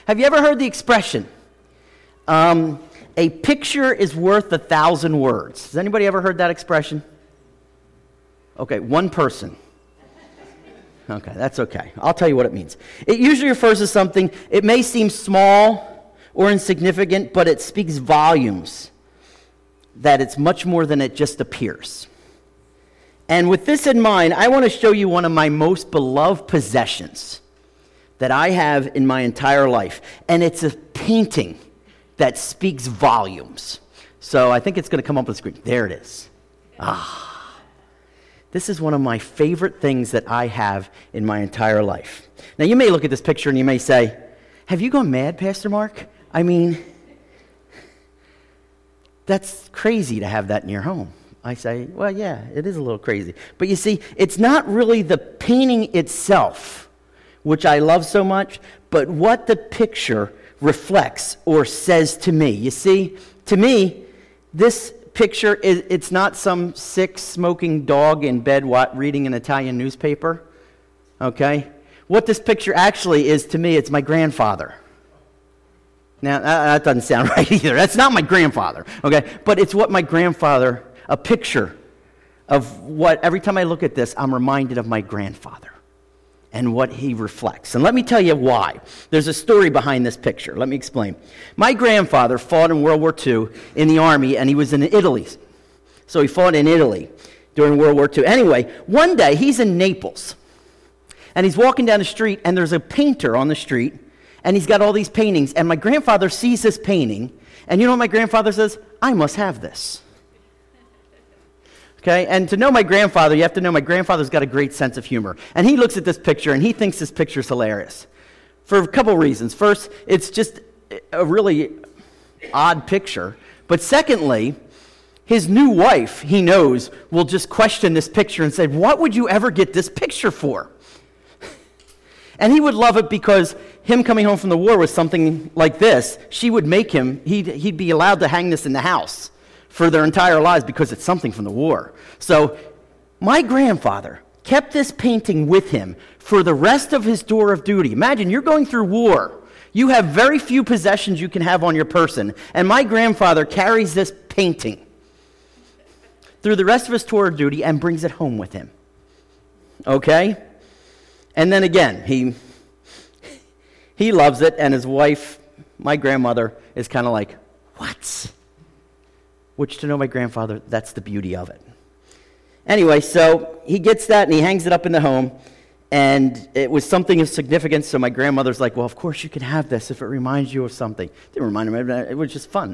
Have you ever heard the expression, a picture is worth 1,000 words? Has anybody ever heard that expression? Okay, one person. Okay, that's okay. I'll tell you what it means. It usually refers to something, it may seem small or insignificant, but it speaks volumes that it's much more than it just appears. And with this in mind, I want to show you one of my most beloved possessions that I have in my entire life. And it's a painting that speaks volumes. So I think it's going to come up on the screen. There it is. This is one of my favorite things that I have in my entire life. Now, you may look at this picture and you may say, have you gone mad, Pastor Mark? I mean, that's crazy to have that in your home. I say, well, yeah, it is a little crazy. But you see, it's not really the painting itself, which I love so much, but what the picture reflects or says to me. You see, to me, this picture, it's not some sick, smoking dog in bed reading an Italian newspaper, okay? What this picture actually is to me, it's my grandfather. Now, that doesn't sound right either. That's not my grandfather, okay? But it's what my grandfather, a picture of what, every time I look at this, I'm reminded of my grandfather and what he reflects. And let me tell you why. There's a story behind this picture. Let me explain. My grandfather fought in World War II in the Army, and he was in Italy. So he fought in Italy during World War II. Anyway, one day he's in Naples, and he's walking down the street, and there's a painter on the street, and he's got all these paintings, and my grandfather sees this painting, and you know what my grandfather says? I must have this. Okay, and to know my grandfather, you have to know my grandfather's got a great sense of humor. And he looks at this picture, and he thinks this picture's hilarious. For a couple reasons. First, it's just a really odd picture. But secondly, his new wife, he knows, will just question this picture and say, what would you ever get this picture for? And he would love it because him coming home from the war with something like this, she would make him, he'd be allowed to hang this in the house for their entire lives because it's something from the war. So my grandfather kept this painting with him for the rest of his tour of duty. Imagine, you're going through war. You have very few possessions you can have on your person. And my grandfather carries this painting through the rest of his tour of duty and brings it home with him. Okay? And then again, he loves it, and his wife, my grandmother, is kind of like, what? Which, to know my grandfather, that's the beauty of it. Anyway, so he gets that and he hangs it up in the home, and it was something of significance, so my grandmother's like, well, of course you can have this if it reminds you of something. It didn't remind him, it was just fun.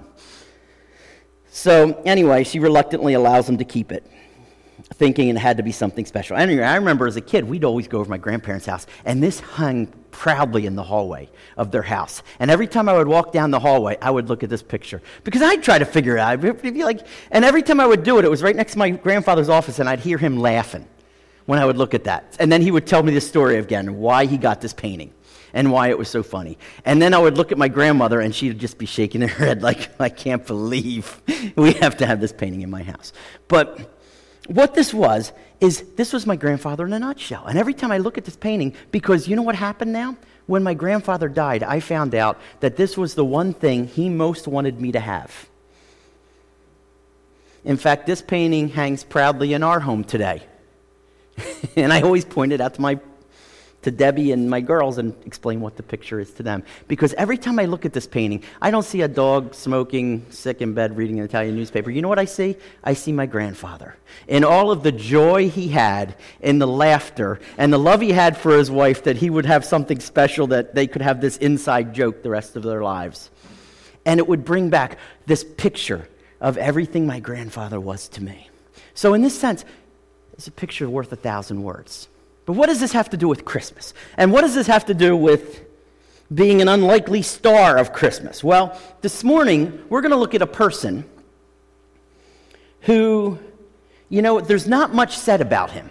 So anyway, she reluctantly allows him to keep it, thinking it had to be something special. Anyway, I remember as a kid, we'd always go over to my grandparents' house, and this hung proudly in the hallway of their house. And every time I would walk down the hallway, I would look at this picture, because I'd try to figure it out. It'd be like, and every time I would do it, it was right next to my grandfather's office, and I'd hear him laughing when I would look at that. And then he would tell me the story again, why he got this painting and why it was so funny. And then I would look at my grandmother, and she'd just be shaking her head like, I can't believe we have to have this painting in my house. But what this was my grandfather in a nutshell. And every time I look at this painting, because you know what happened now? When my grandfather died, I found out that this was the one thing he most wanted me to have. In fact, this painting hangs proudly in our home today. And I always point it out to Debbie and my girls and explain what the picture is to them. Because every time I look at this painting, I don't see a dog smoking, sick in bed, reading an Italian newspaper. You know what I see? I see my grandfather. In all of the joy he had, in the laughter, and the love he had for his wife, that he would have something special, that they could have this inside joke the rest of their lives. And it would bring back this picture of everything my grandfather was to me. So in this sense, it's a picture worth 1,000 words. But what does this have to do with Christmas? And what does this have to do with being an unlikely star of Christmas? Well, this morning, we're going to look at a person who, there's not much said about him.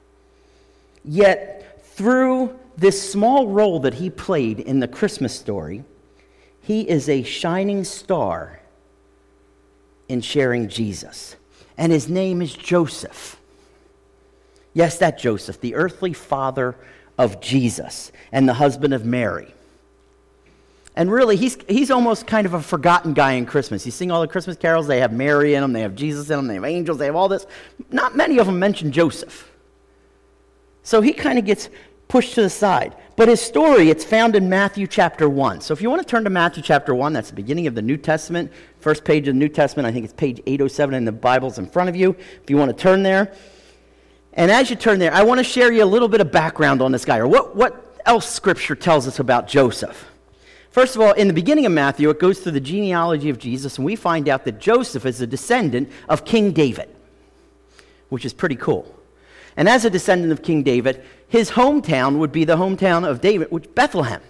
Yet, through this small role that he played in the Christmas story, he is a shining star in sharing Jesus. And his name is Joseph. Yes, that Joseph, the earthly father of Jesus and the husband of Mary. And really, he's almost kind of a forgotten guy in Christmas. You sing all the Christmas carols, they have Mary in them, they have Jesus in them, they have angels, they have all this. Not many of them mention Joseph. So he kind of gets pushed to the side. But his story, it's found in Matthew chapter 1. So if you want to turn to Matthew chapter 1, that's the beginning of the New Testament, first page of the New Testament. I think it's page 807 in the Bibles in front of you, if you want to turn there. And as you turn there, I want to share you a little bit of background on this guy, or what else Scripture tells us about Joseph. First of all, in the beginning of Matthew, it goes through the genealogy of Jesus, and we find out that Joseph is a descendant of King David, which is pretty cool. And as a descendant of King David, his hometown would be the hometown of David, which is Bethlehem.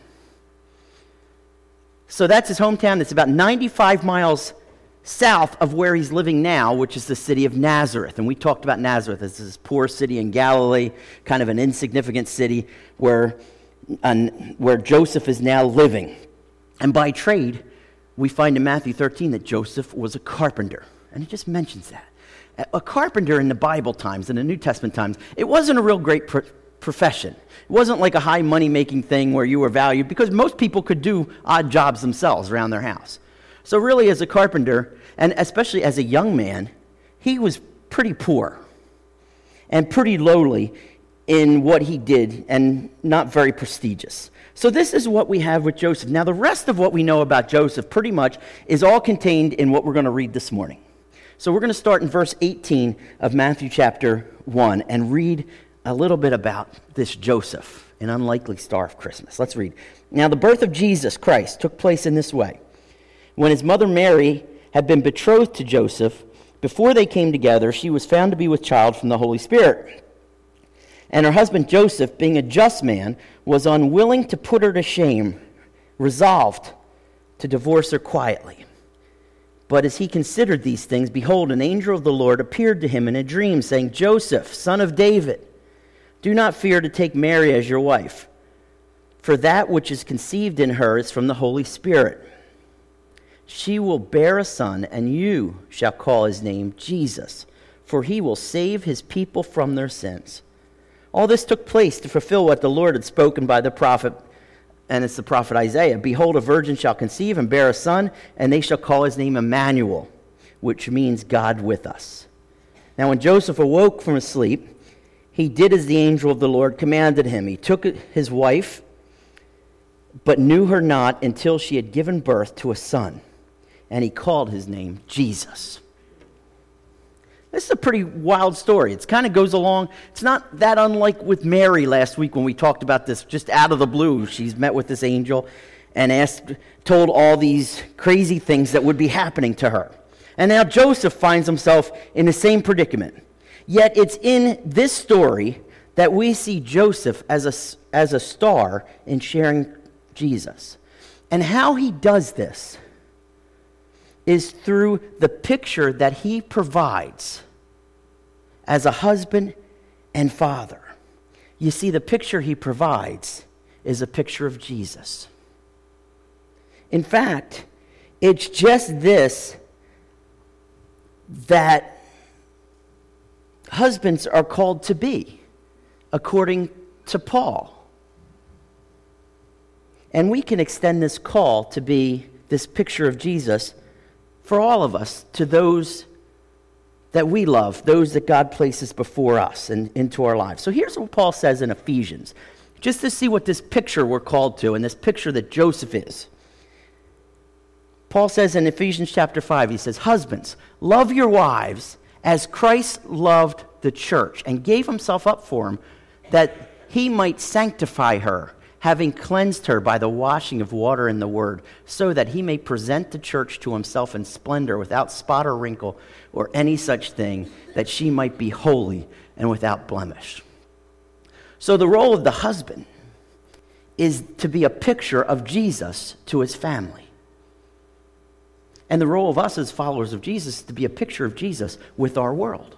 So that's his hometown. It's about 95 miles south of where he's living now, which is the city of Nazareth. And we talked about Nazareth as this poor city in Galilee, kind of an insignificant city where Joseph is now living. And by trade, we find in Matthew 13 that Joseph was a carpenter. And it just mentions that. A carpenter in the Bible times, in the New Testament times, it wasn't a real great profession. It wasn't like a high money-making thing where you were valued, because most people could do odd jobs themselves around their house. So really, as a carpenter, and especially as a young man, he was pretty poor and pretty lowly in what he did and not very prestigious. So this is what we have with Joseph. Now, the rest of what we know about Joseph pretty much is all contained in what we're going to read this morning. So we're going to start in verse 18 of Matthew chapter 1 and read a little bit about this Joseph, an unlikely star of Christmas. Let's read. Now, the birth of Jesus Christ took place in this way. When his mother Mary had been betrothed to Joseph, before they came together, she was found to be with child from the Holy Spirit. And her husband Joseph, being a just man, was unwilling to put her to shame, resolved to divorce her quietly. But as he considered these things, behold, an angel of the Lord appeared to him in a dream, saying, Joseph, son of David, do not fear to take Mary as your wife, for that which is conceived in her is from the Holy Spirit. She will bear a son, and you shall call his name Jesus, for he will save his people from their sins. All this took place to fulfill what the Lord had spoken by the prophet, and it's the prophet Isaiah. Behold, a virgin shall conceive and bear a son, and they shall call his name Emmanuel, which means God with us. Now when Joseph awoke from his sleep, he did as the angel of the Lord commanded him. He took his wife, but knew her not until she had given birth to a son, and he called his name Jesus. This is a pretty wild story. It kind of goes along. It's not that unlike with Mary last week when we talked about this just out of the blue. She's met with this angel and told all these crazy things that would be happening to her. And now Joseph finds himself in the same predicament. Yet it's in this story that we see Joseph as a star in sharing Jesus. And how he does this is through the picture that he provides as a husband and father. You see, the picture he provides is a picture of Jesus. In fact, it's just this that husbands are called to be, according to Paul. And we can extend this call to be this picture of Jesus for all of us, to those that we love, those that God places before us and into our lives. So here's what Paul says in Ephesians, just to see what this picture we're called to and this picture that Joseph is. Paul says in Ephesians chapter 5, he says, husbands, love your wives as Christ loved the church and gave himself up for them, that he might sanctify her, having cleansed her by the washing of water in the word, so that he may present the church to himself in splendor, without spot or wrinkle or any such thing, that she might be holy and without blemish. So the role of the husband is to be a picture of Jesus to his family. And the role of us as followers of Jesus is to be a picture of Jesus with our world.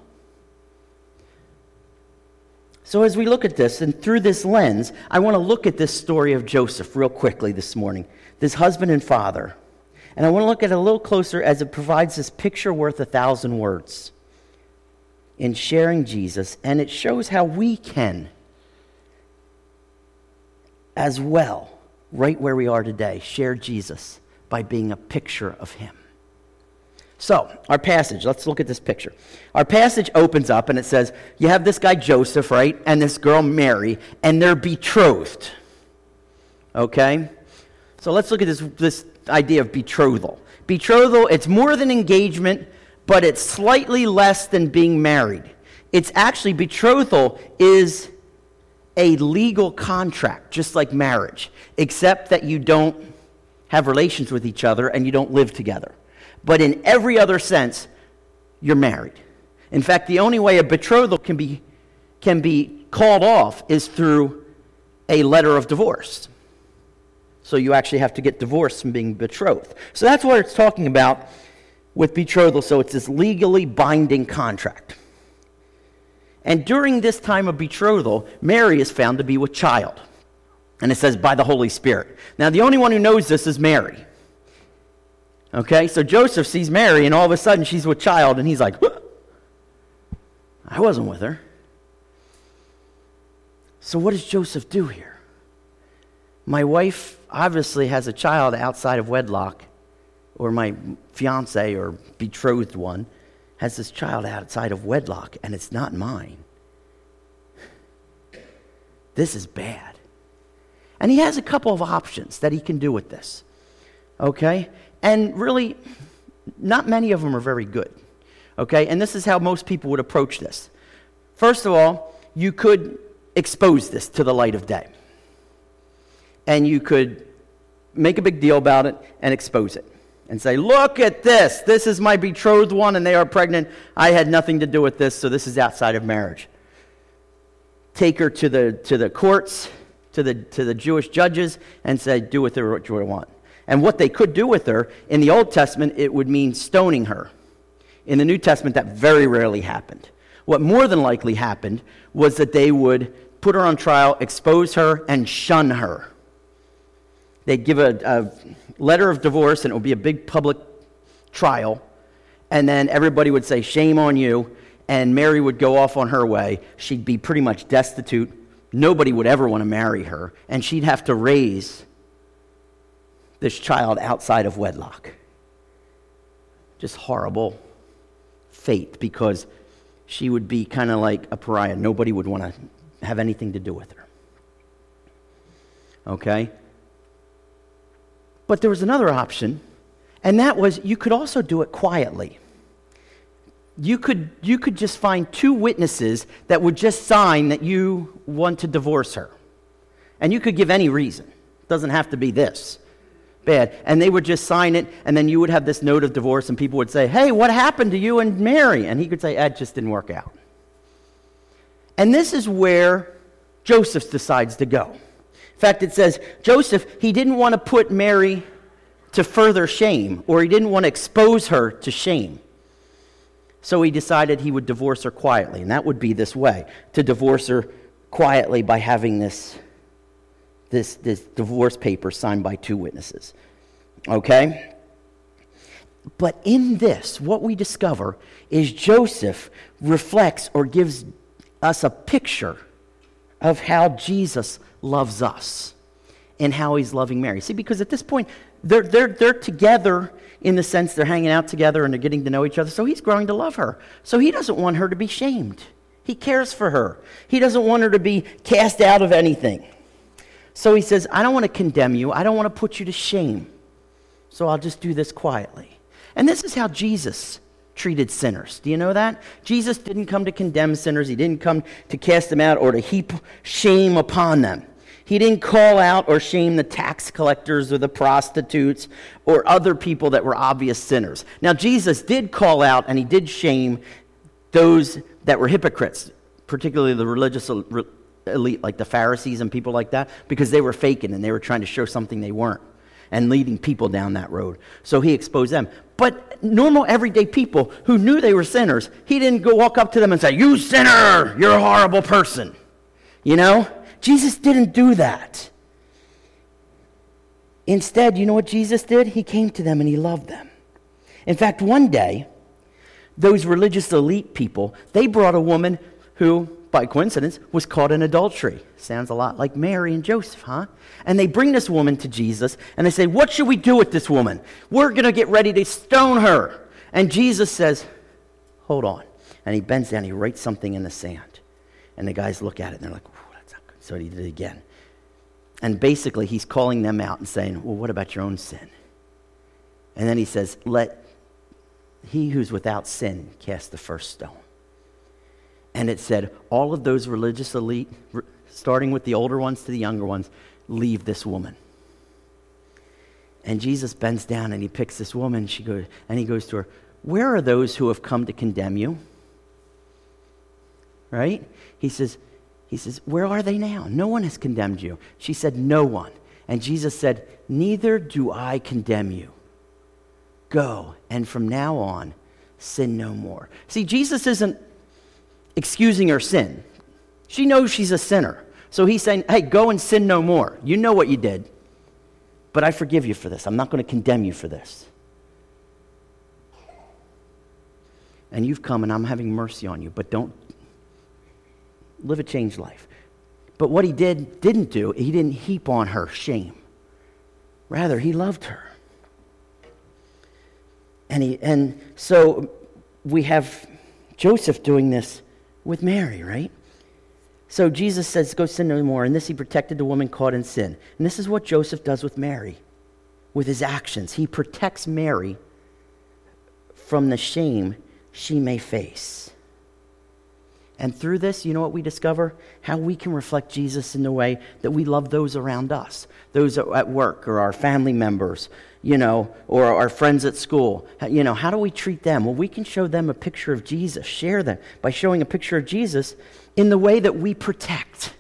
So as we look at this, and through this lens, I want to look at this story of Joseph real quickly this morning, this husband and father. And I want to look at it a little closer as it provides this picture worth 1,000 words in sharing Jesus, and it shows how we can as well right where we are today, share Jesus by being a picture of him. So, our passage, let's look at this picture. Our passage opens up and it says, you have this guy Joseph, right, and this girl Mary, and they're betrothed. Okay? So let's look at this idea of betrothal. Betrothal, it's more than engagement, but it's slightly less than being married. It's actually, betrothal is a legal contract, just like marriage, except that you don't have relations with each other and you don't live together. But in every other sense, you're married. In fact, the only way a betrothal can be called off is through a letter of divorce. So you actually have to get divorced from being betrothed. So that's what it's talking about with betrothal. So it's this legally binding contract. And during this time of betrothal, Mary is found to be with child. And it says, by the Holy Spirit. Now, the only one who knows this is Mary. Okay, so Joseph sees Mary, and all of a sudden she's with child, and he's like, I wasn't with her. So what does Joseph do here? My wife obviously has a child outside of wedlock, or my fiance or betrothed one has this child outside of wedlock, and it's not mine. This is bad. And he has a couple of options that he can do with this. Okay? And really, not many of them are very good. Okay? And this is how most people would approach this. First of all, you could expose this to the light of day. And you could make a big deal about it and expose it. And say, look at this. This is my betrothed one, and they are pregnant. I had nothing to do with this, so this is outside of marriage. Take her to the courts, to the Jewish judges, and say, do with her what you want. And what they could do with her, in the Old Testament, it would mean stoning her. In the New Testament, that very rarely happened. What more than likely happened was that they would put her on trial, expose her, and shun her. They'd give a letter of divorce, and it would be a big public trial, and then everybody would say, shame on you, and Mary would go off on her way. She'd be pretty much destitute. Nobody would ever want to marry her, and she'd have to raise this child outside of wedlock. Just horrible fate, because she would be kind of like a pariah. Nobody would want to have anything to do with her. Okay? But there was another option, and that was you could also do it quietly. You could just find two witnesses that would just sign that you want to divorce her. And you could give any reason. It doesn't have to be this bad. And they would just sign it, and then you would have this note of divorce, and people would say, hey, what happened to you and Mary? And he could say, it just didn't work out. And this is where Joseph decides to go. In fact, it says, Joseph, he didn't want to put Mary to further shame, or he didn't want to expose her to shame. So he decided he would divorce her quietly, and that would be this way, to divorce her quietly by having this divorce paper signed by two witnesses. Okay? But in this, what we discover is Joseph reflects or gives us a picture of how Jesus loves us and how he's loving Mary. See, because at this point, they're together in the sense they're hanging out together and they're getting to know each other. So he's growing to love her. So he doesn't want her to be shamed. He cares for her. He doesn't want her to be cast out of anything. So he says, I don't want to condemn you. I don't want to put you to shame. So I'll just do this quietly. And this is how Jesus treated sinners. Do you know that? Jesus didn't come to condemn sinners. He didn't come to cast them out or to heap shame upon them. He didn't call out or shame the tax collectors or the prostitutes or other people that were obvious sinners. Now, Jesus did call out and he did shame those that were hypocrites, particularly the religious elite, like the Pharisees and people like that, because they were faking and they were trying to show something they weren't and leading people down that road. So he exposed them. But normal, everyday people who knew they were sinners, he didn't go walk up to them and say, you sinner, you're a horrible person. You know? Jesus didn't do that. Instead, you know what Jesus did? He came to them and he loved them. In fact, one day, those religious elite people, they brought a woman who by coincidence, was caught in adultery. Sounds a lot like Mary and Joseph, huh? And they bring this woman to Jesus, and they say, what should we do with this woman? We're going to get ready to stone her. And Jesus says, hold on. And he bends down, he writes something in the sand. And the guys look at it, and they're like, oh, that's not good. So he did it again. And basically, he's calling them out and saying, well, what about your own sin? And then he says, let he who's without sin cast the first stone. And it said, all of those religious elite, starting with the older ones to the younger ones, leave this woman. And Jesus bends down and he picks this woman. He goes to her, where are those who have come to condemn you? Right? He says, where are they now? No one has condemned you. She said, no one. And Jesus said, neither do I condemn you. Go, and from now on, sin no more. See, Jesus isn't excusing her sin. She knows she's a sinner. So he's saying, hey, go and sin no more. You know what you did, but I forgive you for this. I'm not going to condemn you for this. And you've come and I'm having mercy on you, but don't live a changed life. But what he didn't do, he didn't heap on her shame. Rather, he loved her. And so we have Joseph doing this with Mary, right? So Jesus says, go sin no more. And this he protected the woman caught in sin. And this is what Joseph does with Mary, with his actions. He protects Mary from the shame she may face. And through this, you know what we discover? How we can reflect Jesus in the way that we love those around us, those at work or our family members, or our friends at school. How do we treat them? Well, we can show them a picture of Jesus, share them by showing a picture of Jesus in the way that we protect,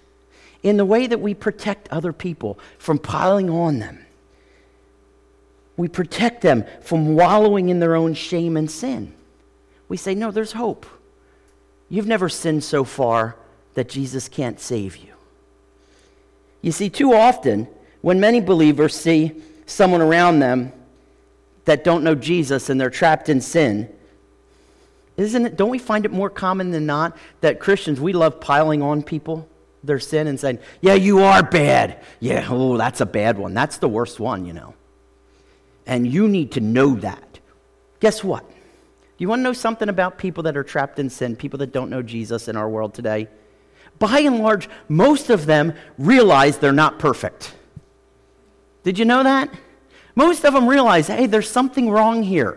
other people from piling on them. We protect them from wallowing in their own shame and sin. We say, no, there's hope. You've never sinned so far that Jesus can't save you. You see, too often, when many believers see someone around them that don't know Jesus and they're trapped in sin, don't we find it more common than not that Christians, we love piling on people their sin and saying, yeah, you are bad. Yeah, oh, that's a bad one. That's the worst one, And you need to know that. Guess what? You want to know something about people that are trapped in sin, people that don't know Jesus in our world today? By and large, most of them realize they're not perfect. Did you know that? Most of them realize, hey, there's something wrong here.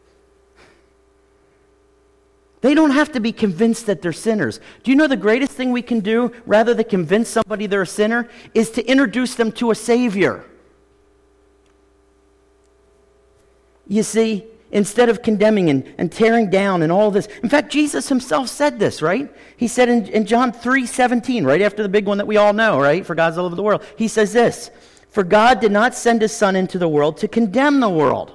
They don't have to be convinced that they're sinners. Do you know the greatest thing we can do, rather than convince somebody they're a sinner, is to introduce them to a Savior? You see, instead of condemning and tearing down and all this. In fact, Jesus himself said this, right? He said in John 3:17, right after the big one that we all know, right? For God's love of the world. He says this, for God did not send his Son into the world to condemn the world,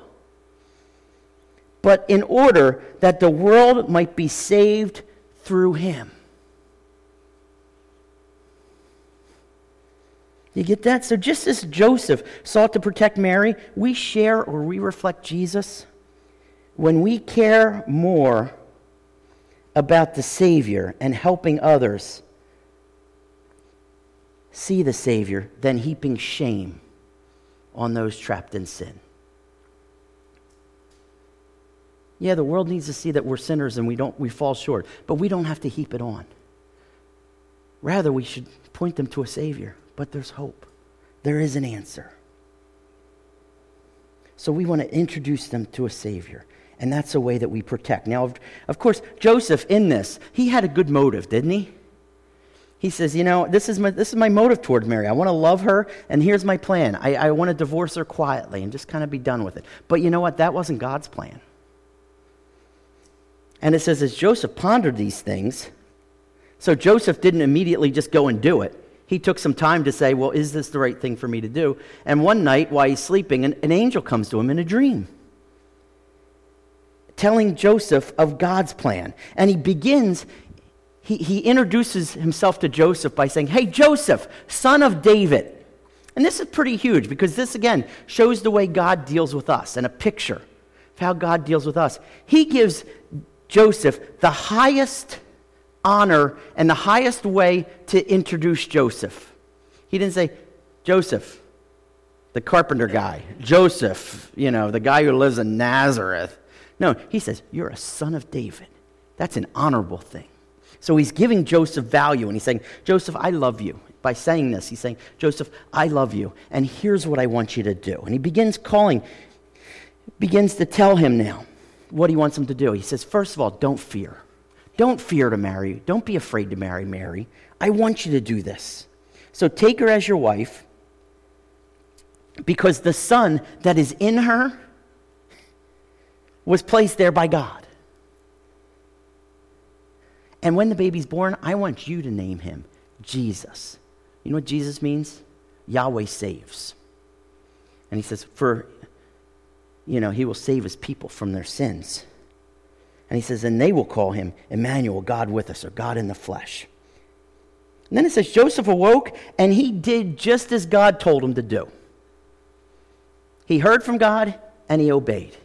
but in order that the world might be saved through him. You get that? So just as Joseph sought to protect Mary, we share or we reflect Jesus when we care more about the Savior and helping others see the Savior than heaping shame on those trapped in sin. Yeah, the world needs to see that we're sinners and we fall short, but we don't have to heap it on. Rather, we should point them to a Savior, but there's hope. There is an answer. So we want to introduce them to a Savior. And that's a way that we protect. Now, of course, Joseph in this, he had a good motive, didn't he? He says, this is my motive toward Mary. I want to love her, and here's my plan. I want to divorce her quietly and just kind of be done with it. But you know what? That wasn't God's plan. And it says, as Joseph pondered these things, so Joseph didn't immediately just go and do it. He took some time to say, well, is this the right thing for me to do? And one night, while he's sleeping, an angel comes to him in a dream, telling Joseph of God's plan. And he introduces himself to Joseph by saying, hey, Joseph, son of David. And this is pretty huge because this, again, shows the way God deals with us and a picture of how God deals with us. He gives Joseph the highest honor and the highest way to introduce Joseph. He didn't say, Joseph, the carpenter guy. Joseph, the guy who lives in Nazareth. No, he says, you're a son of David. That's an honorable thing. So he's giving Joseph value, and he's saying, Joseph, I love you. By saying this, he's saying, Joseph, I love you, and here's what I want you to do. And he begins to tell him now what he wants him to do. He says, first of all, don't fear. Don't fear to marry. Don't be afraid to marry Mary. I want you to do this. So take her as your wife, because the son that is in her was placed there by God. And when the baby's born, I want you to name him Jesus. You know what Jesus means? Yahweh saves. And he says, he will save his people from their sins. And he says, and they will call him Emmanuel, God with us, or God in the flesh. And then it says, Joseph awoke, and he did just as God told him to do. He heard from God, and he obeyed.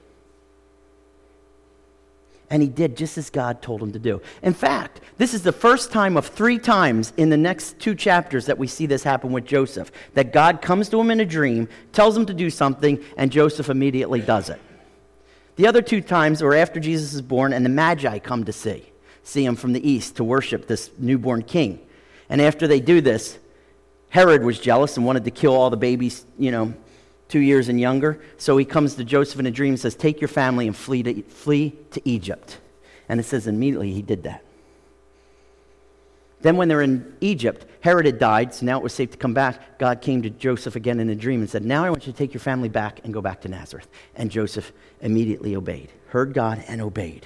And he did just as God told him to do. In fact, this is the first time of 3 times in the next 2 chapters that we see this happen with Joseph. That God comes to him in a dream, tells him to do something, and Joseph immediately does it. The other 2 times were after Jesus is born, and the Magi come to see him from the east to worship this newborn king. And after they do this, Herod was jealous and wanted to kill all the babies, 2 years and younger. So he comes to Joseph in a dream and says, take your family and flee to Egypt. And it says immediately he did that. Then when they're in Egypt, Herod had died, so now it was safe to come back. God came to Joseph again in a dream and said, now I want you to take your family back and go back to Nazareth. And Joseph immediately obeyed, heard God and obeyed.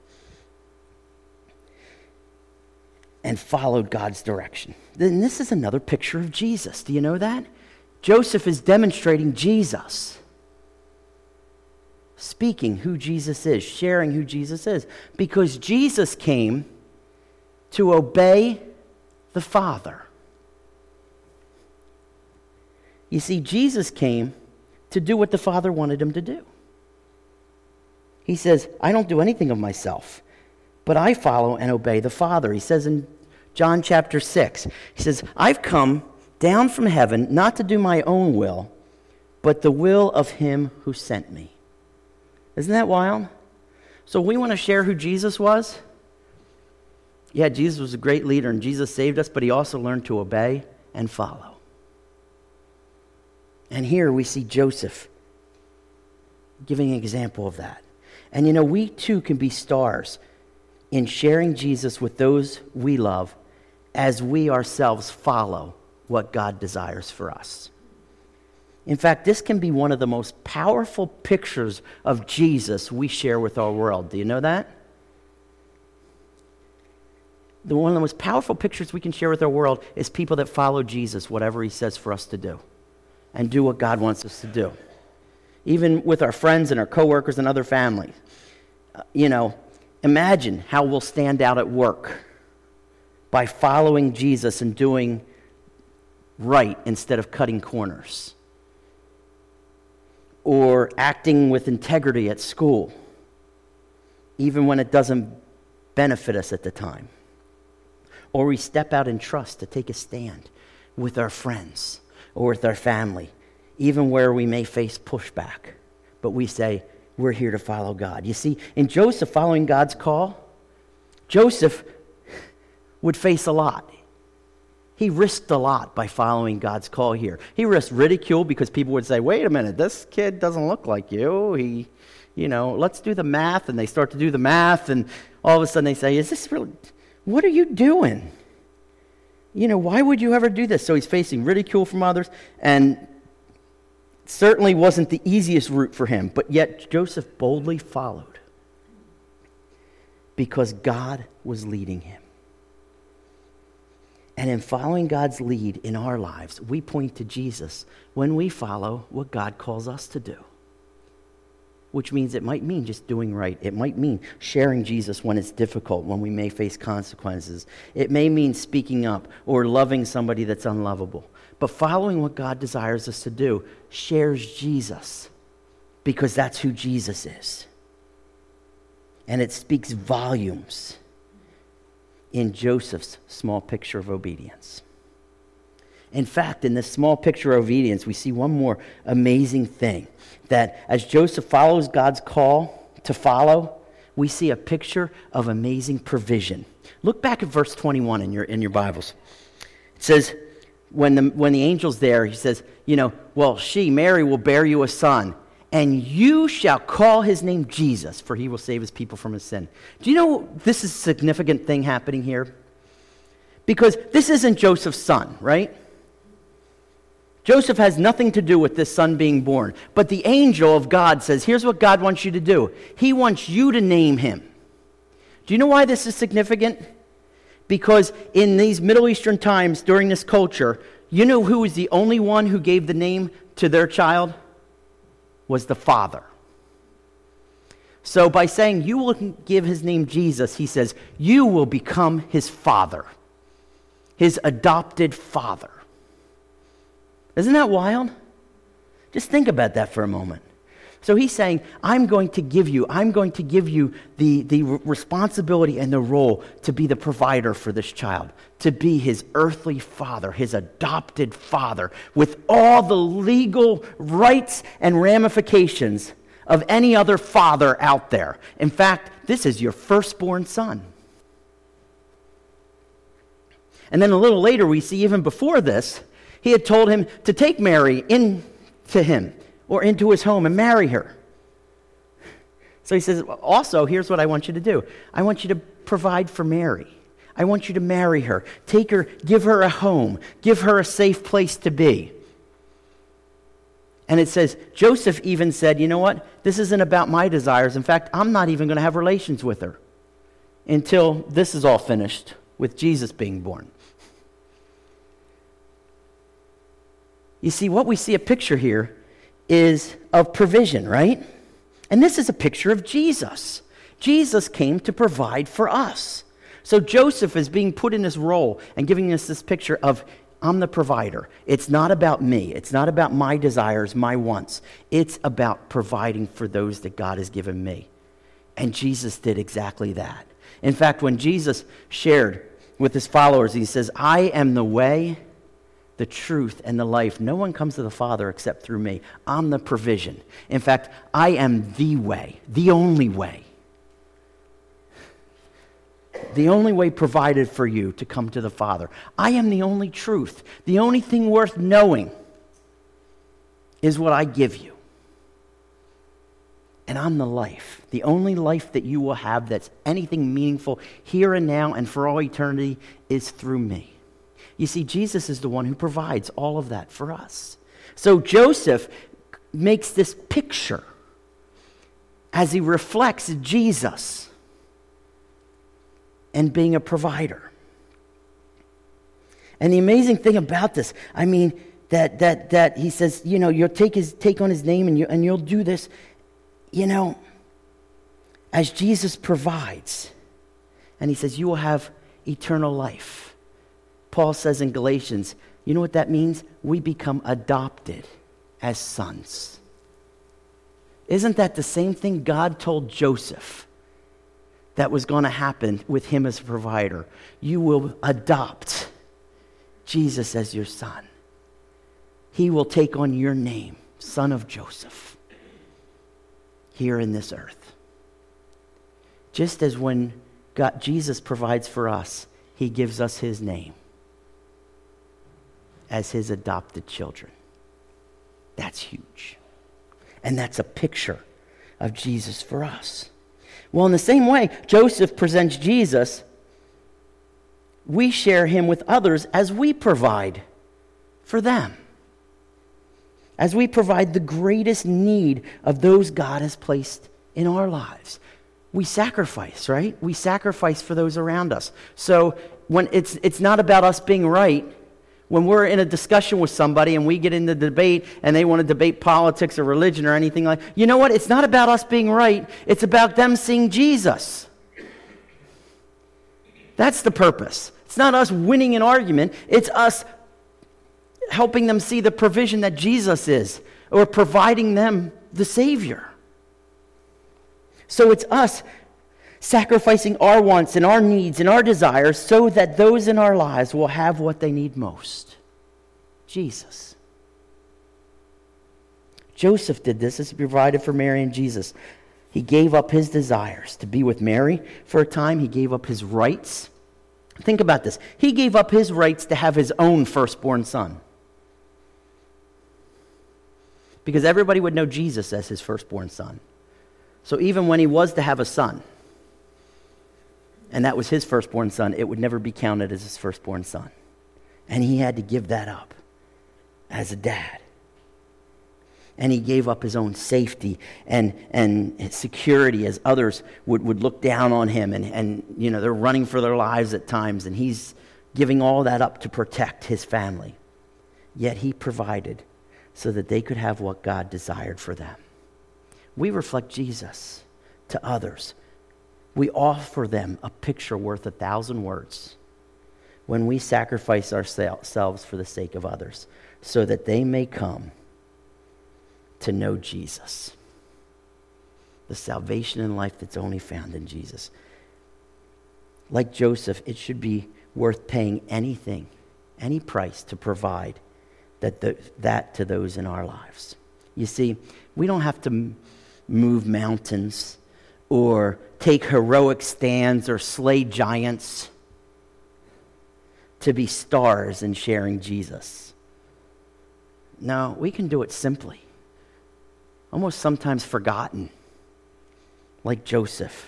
And followed God's direction. Then this is another picture of Jesus. Do you know that? Joseph is demonstrating Jesus. Speaking who Jesus is, sharing who Jesus is. Because Jesus came to obey the Father. You see, Jesus came to do what the Father wanted him to do. He says, I don't do anything of myself, but I follow and obey the Father. He says in John chapter 6, he says, I've come down from heaven not to do my own will, but the will of him who sent me. Isn't that wild? So we want to share who Jesus was. Yeah, Jesus was a great leader and Jesus saved us, but he also learned to obey and follow. And here we see Joseph giving an example of that. And we too can be stars in sharing Jesus with those we love as we ourselves follow what God desires for us. In fact, this can be one of the most powerful pictures of Jesus we share with our world. Do you know that? One of the most powerful pictures we can share with our world is people that follow Jesus, whatever he says for us to do, and do what God wants us to do. Even with our friends and our coworkers and other families. Imagine how we'll stand out at work by following Jesus and doing right instead of cutting corners. Or acting with integrity at school, even when it doesn't benefit us at the time. Or we step out in trust to take a stand with our friends or with our family, even where we may face pushback. But we say, we're here to follow God. You see, in Joseph following God's call, Joseph would face a lot. He risked a lot by following God's call here. He risked ridicule because people would say, wait a minute, this kid doesn't look like you. Let's do the math. And they start to do the math, and all of a sudden they say, is this really, what are you doing? Why would you ever do this? So he's facing ridicule from others, and certainly wasn't the easiest route for him. But yet Joseph boldly followed because God was leading him. And in following God's lead in our lives, we point to Jesus when we follow what God calls us to do. Which means it might mean just doing right. It might mean sharing Jesus when it's difficult, when we may face consequences. It may mean speaking up or loving somebody that's unlovable. But following what God desires us to do shares Jesus because that's who Jesus is. And it speaks volumes. in Joseph's small picture of obedience. In fact, in this small picture of obedience, we see one more amazing thing, that as Joseph follows God's call to follow, we see a picture of amazing provision. Look back at verse 21 in your Bibles. It says, when the angel's there, he says, Mary will bear you a son, and you shall call his name Jesus, for he will save his people from his sin. Do you know this is a significant thing happening here? Because this isn't Joseph's son, right? Joseph has nothing to do with this son being born. But the angel of God says, here's what God wants you to do. He wants you to name him. Do you know why this is significant? Because in these Middle Eastern times, during this culture, you know who was the only one who gave the name to their child? Was the father. So by saying you will give his name Jesus, he says, you will become his father, his adopted father. Isn't that wild? Just think about that for a moment. So he's saying, I'm going to give you the responsibility and the role to be the provider for this child, to be his earthly father, his adopted father, with all the legal rights and ramifications of any other father out there. In fact, this is your firstborn son. And then a little later, we see even before this, he had told him to take Mary into him or into his home and marry her. So he says, also, here's what I want you to do. I want you to provide for Mary. I want you to marry her. Take her, give her a home. Give her a safe place to be. And it says, Joseph even said, you know what? This isn't about my desires. In fact, I'm not even going to have relations with her until this is all finished with Jesus being born. You see, what we see a picture here is of provision, right? And this is a picture of Jesus. Jesus came to provide for us. So Joseph is being put in this role and giving us this picture of, I'm the provider. It's not about me. It's not about my desires, my wants. It's about providing for those that God has given me. And Jesus did exactly that. In fact, when Jesus shared with his followers, he says, I am the way, the truth, and the life. No one comes to the Father except through me. I'm the provision. In fact, I am the way, the only way. The only way provided for you to come to the Father. I am the only truth. The only thing worth knowing is what I give you. And I'm the life. The only life that you will have that's anything meaningful here and now and for all eternity is through me. You see, Jesus is the one who provides all of that for us. So Joseph makes this picture as he reflects Jesus and being a provider. And the amazing thing about this, I mean, that he says, you'll take on his name and you'll do this, as Jesus provides. And he says, you will have eternal life. Paul says in Galatians, you know what that means? We become adopted as sons. Isn't that the same thing God told Joseph that was going to happen with him as a provider? You will adopt Jesus as your son. He will take on your name, son of Joseph, here in this earth. Just as when Jesus provides for us, he gives us his name as his adopted children. That's huge. And that's a picture of Jesus for us. Well, in the same way, Joseph presents Jesus. We share him with others as we provide for them. As we provide the greatest need of those God has placed in our lives. We sacrifice, right? We sacrifice for those around us. So when it's not about us being right. When we're in a discussion with somebody and we get into debate and they want to debate politics or religion or anything like, you know what? It's not about us being right. It's about them seeing Jesus. That's the purpose. It's not us winning an argument. It's us helping them see the provision that Jesus is, or providing them the Savior. So it's us sacrificing our wants and our needs and our desires so that those in our lives will have what they need most. Jesus. Joseph did this as he provided for Mary and Jesus. He gave up his desires to be with Mary for a time. He gave up his rights. Think about this. He gave up his rights to have his own firstborn son. Because everybody would know Jesus as his firstborn son. So even when he was to have a son, and that was his firstborn son, it would never be counted as his firstborn son. And he had to give that up as a dad. And he gave up his own safety and his security as others would look down on him. And you know, they're running for their lives at times. And he's giving all that up to protect his family. Yet he provided so that they could have what God desired for them. We reflect Jesus to others. We offer them a picture worth 1,000 words when we sacrifice ourselves for the sake of others so that they may come to know Jesus. The salvation and life that's only found in Jesus. Like Joseph, it should be worth paying anything, any price to provide that to those in our lives. You see, we don't have to move mountains or take heroic stands or slay giants to be stars in sharing Jesus. No, we can do it simply. Almost sometimes forgotten, like Joseph.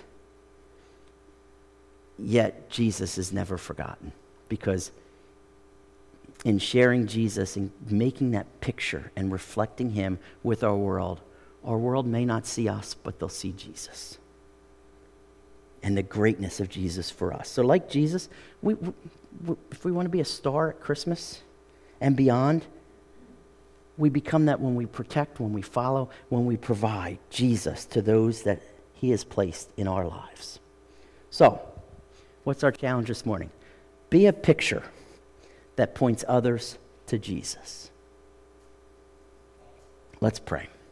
Yet Jesus is never forgotten, because in sharing Jesus and making that picture and reflecting him with our world may not see us, but they'll see Jesus and the greatness of Jesus for us. So like Jesus, if we want to be a star at Christmas and beyond, we become that when we protect, when we follow, when we provide Jesus to those that he has placed in our lives. So, what's our challenge this morning? Be a picture that points others to Jesus. Let's pray.